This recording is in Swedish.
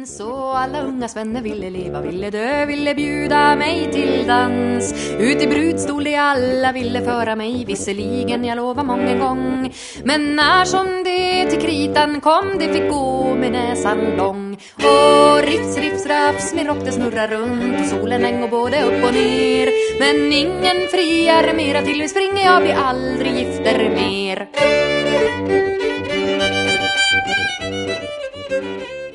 dans och alla unga svänner ville leva, ville dö, ville bjuda mig till dans. Ut i brudstol de alla ville föra mig, visserligen jag lovar många gång. Men när som det till kritan kom, det fick gå med näsan lång. Och rifs, rifs, rafs, min rock det snurrar runt och solen den går både upp och ner. Men ingen friar mera, till vi springer jag blir aldrig gifter mer.